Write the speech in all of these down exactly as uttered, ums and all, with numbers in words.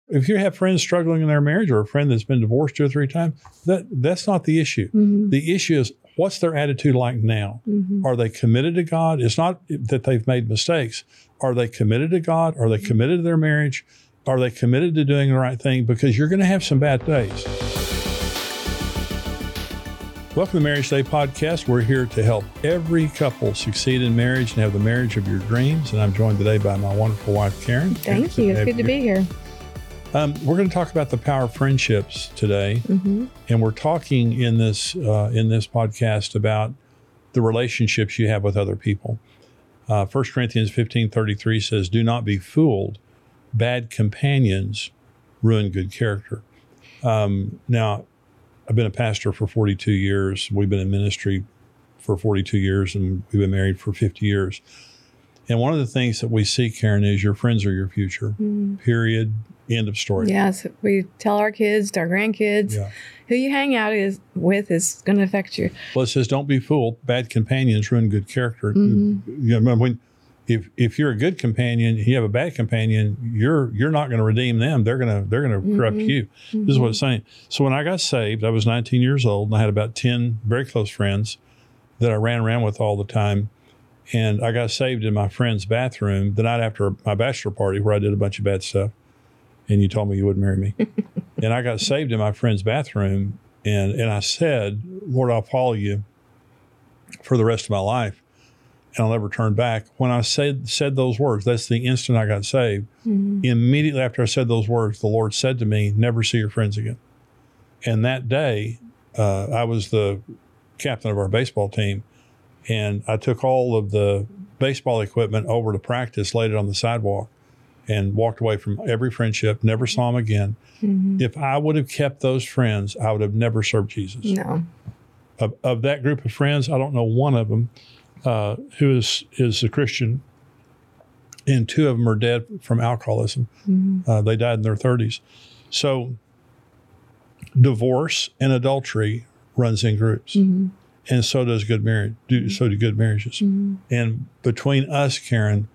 If you have friends struggling in their marriage or a friend that's been divorced two or three times, that that's not the issue. Mm-hmm. The issue is, what's their attitude like now? Mm-hmm. Are they committed to God? It's not that they've made mistakes. Are they committed to God? Are they committed to their marriage? Are they committed to doing the right thing? Because you're going to have some bad days. Welcome to the Marriage Today podcast. We're here to help every couple succeed in marriage and have the marriage of your dreams. And I'm joined today by my wonderful wife, Karen. Thank Karen, you. It's good to be here. Um, we're going to talk about the power of friendships today. Mm-hmm. And we're talking in this uh, in this podcast about the relationships you have with other people. Uh, First Corinthians fifteen thirty-three says, "Do not be fooled. Bad companions ruin good character." Um, now, I've been a pastor for forty-two years. We've been in ministry for forty-two years, and we've been married for fifty years. And one of the things that we see, Karen, is your friends are your future, mm-hmm. period, end of story. Yes, we tell our kids, our grandkids, yeah. who you hang out is, with is going to affect you. Well, it says, don't be fooled. Bad companions ruin good character. Mm-hmm. You know, when, if if you're a good companion, you have a bad companion, you're you're not going to redeem them. They're going to they're going to mm-hmm. corrupt you. Mm-hmm. This is what it's saying. So when I got saved, I was nineteen years old, and I had about ten very close friends that I ran around with all the time. And I got saved in my friend's bathroom the night after my bachelor party where I did a bunch of bad stuff. And you told me you wouldn't marry me. And I got saved in my friend's bathroom. And, and I said, Lord, I'll follow you for the rest of my life. And I'll never turn back. When I said said those words, that's the instant I got saved. Mm-hmm. Immediately after I said those words, the Lord said to me, never see your friends again. And that day, uh, I was the captain of our baseball team. And I took all of the baseball equipment over to practice, laid it on the sidewalk, and walked away from every friendship, never saw them again. Mm-hmm. If I would have kept those friends, I would have never served Jesus. No. Of, of that group of friends, I don't know one of them uh, who is, is a Christian, and two of them are dead from alcoholism. Mm-hmm. Uh, they died in their thirties. So divorce and adultery runs in groups. Mm-hmm. And so does good marriage. Do, so do good marriages. Mm-hmm. And between us, Karen,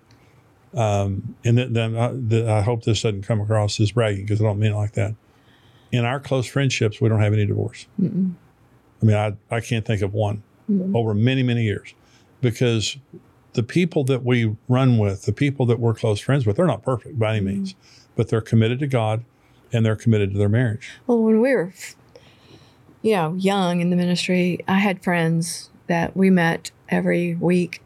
um, and th- then I, th- I hope this doesn't come across as bragging because I don't mean it like that. In our close friendships, we don't have any divorce. Mm-mm. I mean, I, I can't think of one mm-hmm. over many, many years, because the people that we run with, the people that we're close friends with, they're not perfect by any mm-hmm. means, but they're committed to God and they're committed to their marriage. Well, when we were you know, young in the ministry, I had friends that we met every week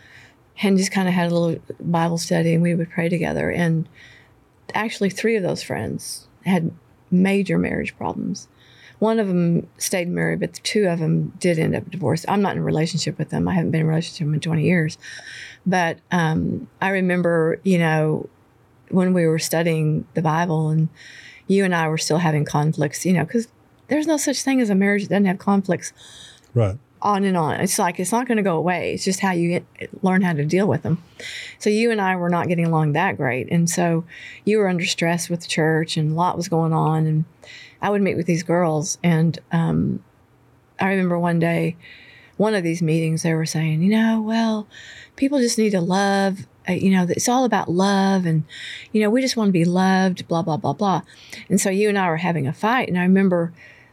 and just kind of had a little Bible study, and we would pray together. And actually three of those friends had major marriage problems. One of them stayed married, but the two of them did end up divorced. I'm not in a relationship with them. I haven't been in a relationship with them in twenty years. But um, I remember, you know, when we were studying the Bible and you and I were still having conflicts, you know, because there's no such thing as a marriage that doesn't have conflicts. Right. On and on. It's like, it's not going to go away. It's just how you get, learn how to deal with them. So you and I were not getting along that great. And so you were under stress with the church and a lot was going on. And I would meet with these girls. And um, I remember one day, one of these meetings, they were saying, you know, well, people just need to love. Uh, you know, it's all about love. And, you know, we just want to be loved, blah, blah, blah, blah. And so you and I were having a fight. And I remember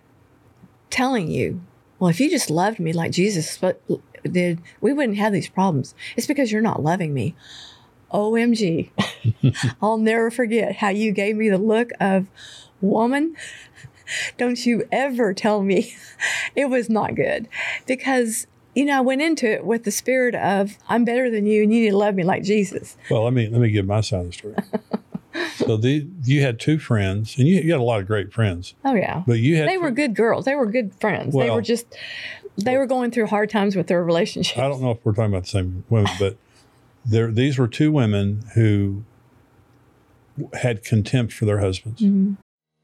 telling you, well, if you just loved me like Jesus did, we wouldn't have these problems. It's because you're not loving me. O M G. I'll never forget how you gave me the look of, woman, don't you ever tell me. It was not good. Because, you know, I went into it with the spirit of, I'm better than you and you need to love me like Jesus. Well, let me let me give my side of the story. So the, you had two friends, and you, you had a lot of great friends. Oh, yeah. But you had They were good girls. They were good friends. Well, they were just, they were going through hard times with their relationships. I don't know if we're talking about the same women, but there, these were two women who had contempt for their husbands. Mm-hmm.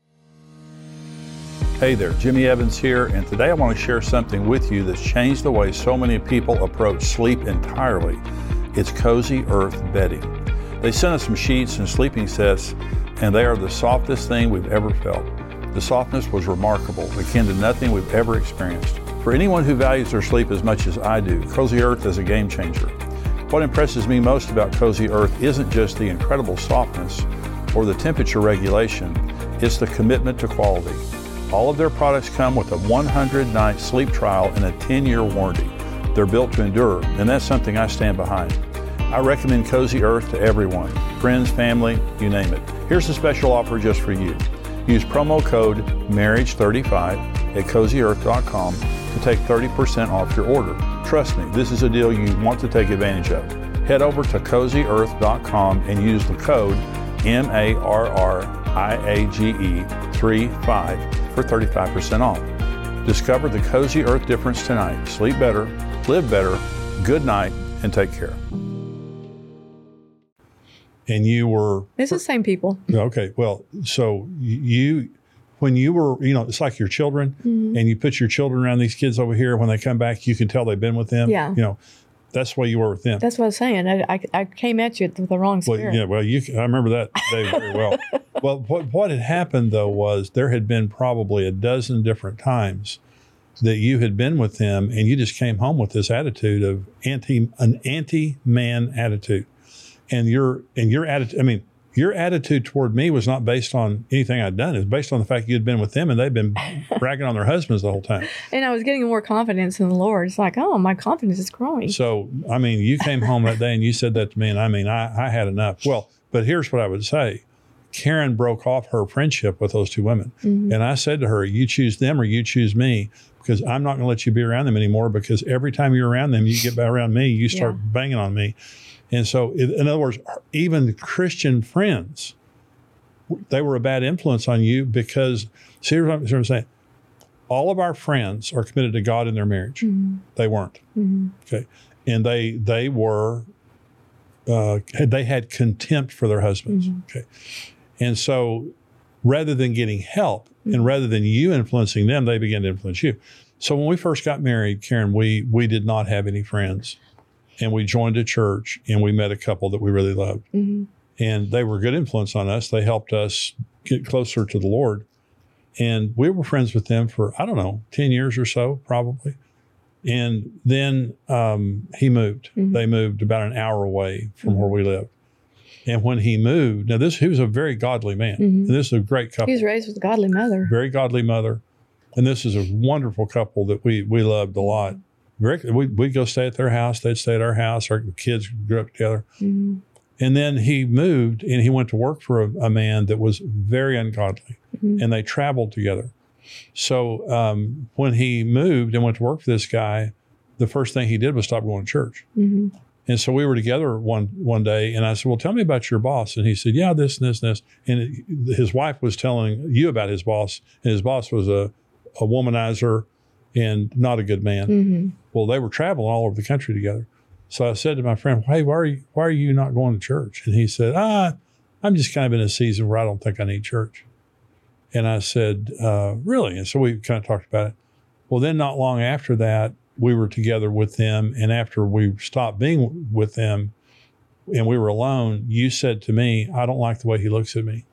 Hey there, Jimmy Evans here, and today I want to share something with you that's changed the way so many people approach sleep entirely. It's Cozy Earth bedding. They sent us some sheets and sleeping sets, and they are the softest thing we've ever felt. The softness was remarkable, akin to nothing we've ever experienced. For anyone who values their sleep as much as I do, Cozy Earth is a game changer. What impresses me most about Cozy Earth isn't just the incredible softness, or the temperature regulation. It's the commitment to quality. All of their products come with a one hundred night sleep trial and a ten year warranty. They're built to endure, and that's something I stand behind. I recommend Cozy Earth to everyone, friends, family, you name it. Here's a special offer just for you. Use promo code marriage thirty-five at cozy earth dot com to take thirty percent off your order. Trust me, this is a deal you want to take advantage of. Head over to cozy earth dot com and use the code M A R R I A G E thirty-five for thirty-five percent off. Discover the Cozy Earth difference tonight. Sleep better, live better, good night, and take care. And you were... It's the same people. Okay, well, so you, when you were, you know, it's like your children, mm-hmm. and you put your children around these kids over here. When they come back, you can tell they've been with them. Yeah. You know, that's the way you were with them. That's what I was saying. I, I, I came at you with the wrong spirit. Well, yeah, well, you, I remember that day very well. Well, what, what had happened, though, was there had been probably a dozen different times that you had been with them, and you just came home with this attitude of anti, an anti-man attitude. And your and your attitude, I mean, your attitude toward me was not based on anything I'd done. It was based on the fact you'd been with them and they'd been bragging on their husbands the whole time. And I was getting more confidence in the Lord. It's like, oh, my confidence is growing. So, I mean, you came home that day and you said that to me, and I mean, I, I had enough. Well, but here's what I would say. Karen broke off her friendship with those two women. Mm-hmm. And I said to her, you choose them or you choose me, because I'm not going to let you be around them anymore, because every time you're around them, you get around me, you start yeah. banging on me. And so, in other words, even Christian friends, they were a bad influence on you because, see what I'm, what I'm saying? All of our friends are committed to God in their marriage. Mm-hmm. They weren't. Mm-hmm. Okay. And they they were, uh, they had contempt for their husbands. Mm-hmm. Okay. And so, rather than getting help, mm-hmm. and rather than you influencing them, they began to influence you. So when we first got married, Karen, we we did not have any friends. And we joined a church, and we met a couple that we really loved. Mm-hmm. And they were a good influence on us. They helped us get closer to the Lord. And we were friends with them for, I don't know, ten years or so, probably. And then um, he moved. Mm-hmm. They moved about an hour away from mm-hmm. where we lived. And when he moved, now this, he was a very godly man. Mm-hmm. And this is a great couple. He was raised with a godly mother. Very godly mother. And this is a wonderful couple that we, we loved a lot. We, we'd go stay at their house. They'd stay at our house. Our kids grew up together. Mm-hmm. And then he moved and he went to work for a, a man that was very ungodly. Mm-hmm. And they traveled together. So um, when he moved and went to work for this guy, the first thing he did was stop going to church. Mm-hmm. And so we were together one one day, and I said, well, tell me about your boss. And he said, yeah, this and this and this. And it, his wife was telling you about his boss, and his boss was a, a womanizer and not a good man. Mm-hmm. Well, they were traveling all over the country together. So I said to my friend, hey, why are you, why are you not going to church? And he said, ah, I'm just kind of in a season where I don't think I need church. And I said, uh, really? And so we kind of talked about it. Well, then not long after that, we were together with them. And after we stopped being with them and we were alone, you said to me, I don't like the way he looks at me.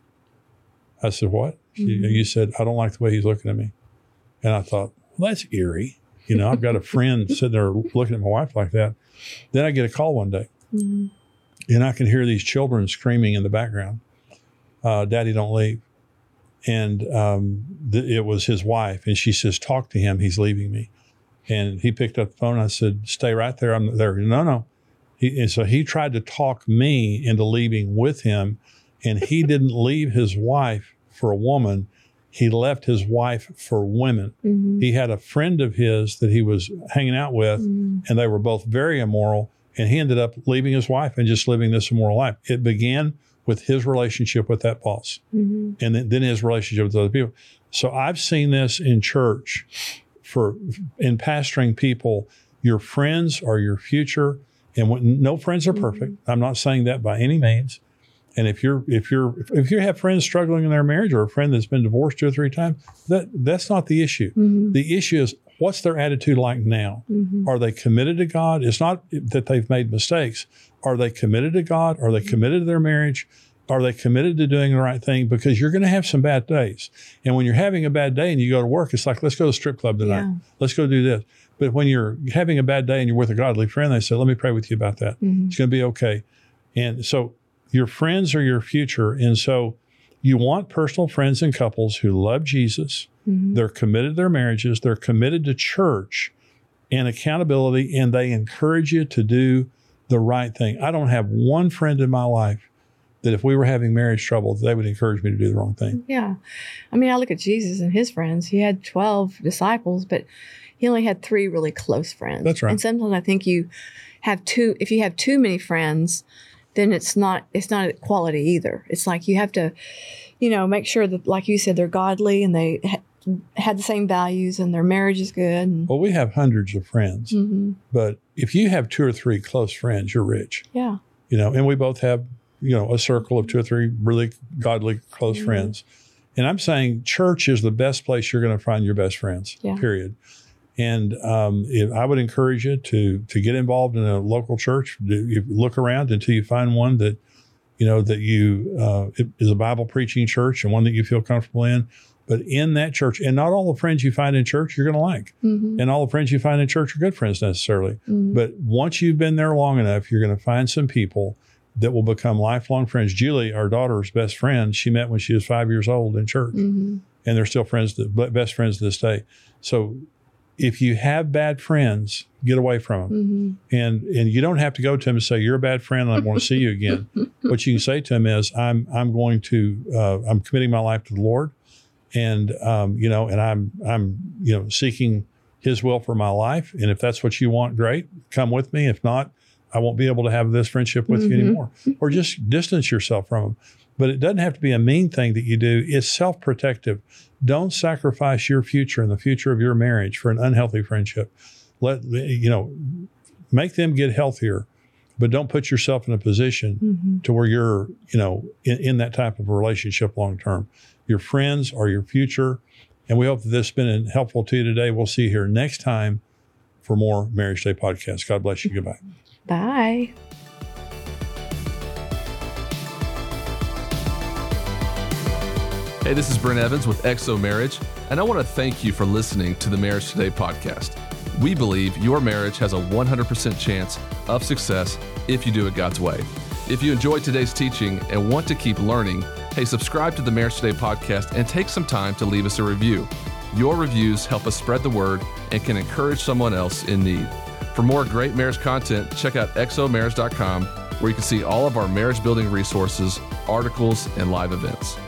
I said, what? Mm-hmm. You said, I don't like the way he's looking at me. And I thought, well, that's eerie. You know, I've got a friend sitting there looking at my wife like that. Then I get a call one day, mm-hmm. and I can hear these children screaming in the background, uh, Daddy, don't leave. And um, th- it was his wife, and she says, talk to him. He's leaving me. And he picked up the phone. I said, stay right there. I'm there. No, no. He, and so he tried to talk me into leaving with him, and he didn't leave his wife for a woman. He left his wife for women. Mm-hmm. He had a friend of his that he was hanging out with, mm-hmm. and they were both very immoral, and he ended up leaving his wife and just living this immoral life. It began with his relationship with that boss, mm-hmm. and then, then his relationship with other people. So I've seen this in church, for in pastoring people. Your friends are your future, and when, no friends are perfect. Mm-hmm. I'm not saying that by any means. And if you're if you're if you have friends struggling in their marriage, or a friend that's been divorced two or three times, that that's not the issue. Mm-hmm. The issue is, what's their attitude like now? Mm-hmm. Are they committed to God? It's not that they've made mistakes. Are they committed to God? Are they committed to their marriage? Are they committed to doing the right thing? Because you're going to have some bad days. And when you're having a bad day and you go to work, it's like, let's go to the strip club tonight. Yeah. Let's go do this. But when you're having a bad day and you're with a godly friend, they say, let me pray with you about that. Mm-hmm. It's going to be okay. And so Your friends are your future. And so you want personal friends and couples who love Jesus. Mm-hmm. They're committed to their marriages. They're committed to church and accountability, and they encourage you to do the right thing. I don't have one friend in my life that if we were having marriage trouble, they would encourage me to do the wrong thing. Yeah. I mean, I look at Jesus and his friends. He had twelve disciples, but he only had three really close friends. That's right. And sometimes I think you have two, if you have too many friends, then it's not, it's not quality either. It's like you have to, you know, make sure that, like you said, they're godly and they ha- had the same values and their marriage is good. And, well, we have hundreds of friends, mm-hmm. but if you have two or three close friends, you're rich. Yeah. You know, and we both have, you know, a circle of two or three really godly close mm-hmm. friends. And I'm saying church is the best place you're going to find your best friends, yeah. period. And um, if, I would encourage you to to get involved in a local church. You look around until you find one that, you know, that you uh, is a Bible preaching church and one that you feel comfortable in. But in that church, and not all the friends you find in church you're going to like, mm-hmm. and all the friends you find in church are good friends necessarily. Mm-hmm. But once you've been there long enough, you're going to find some people that will become lifelong friends. Julie, our daughter's best friend, she met when she was five years old in church, mm-hmm. and they're still friends, to, best friends to this day. So if you have bad friends, get away from them. Mm-hmm. And and you don't have to go to them and say, you're a bad friend and I want to see you again. What you can say to them is, I'm I'm going to, uh, I'm committing my life to the Lord. And, um, you know, and I'm, I'm, you know, seeking his will for my life. And if that's what you want, great, come with me. If not, I won't be able to have this friendship with mm-hmm. you anymore. Or just distance yourself from them. But it doesn't have to be a mean thing that you do. It's self-protective. Don't sacrifice your future and the future of your marriage for an unhealthy friendship. Let, you know, make them get healthier, but don't put yourself in a position mm-hmm. to where you're, you know, in, in that type of a relationship long term. Your friends are your future. And we hope that this has been helpful to you today. We'll see you here next time for more Marriage Day podcasts. God bless you. Goodbye. Bye. Hey, this is Brent Evans with X O Marriage, and I want to thank you for listening to the Marriage Today podcast. We believe your marriage has a one hundred percent chance of success if you do it God's way. If you enjoyed today's teaching and want to keep learning, hey, subscribe to the Marriage Today podcast and take some time to leave us a review. Your reviews help us spread the word and can encourage someone else in need. For more great marriage content, check out x o marriage dot com, where you can see all of our marriage building resources, articles, and live events.